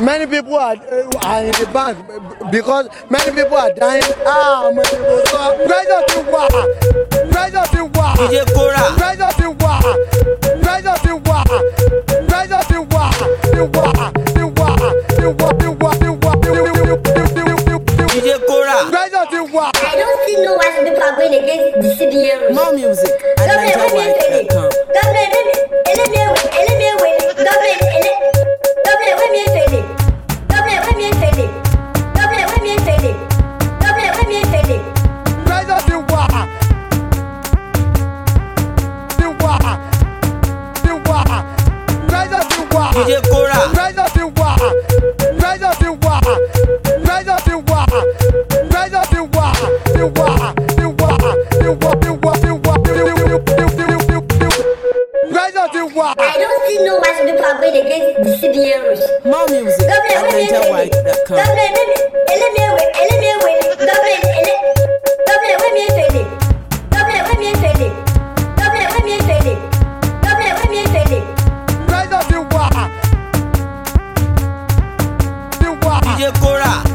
Many people are in the bank because many people are dying. Many people stop. Pressure to war. Pressure to war. DJ Kora. Pressure to war. Pressure to war. Pressure to war. To war. To war. To war. To war. To war. DJ Kora. Pressure to war. I don't see no why some people are going against the CBA. More music at NigerWide.com. DJ Kora. Pressure to war. Pressure to war. Pressure to war. Pressure to war. To war. To war. To war. To war. To war. Pressure to war. I don't see no why some people are going against the CBA rules. More music at NigerWide.com. Pressure to war. To war. DJ Kora.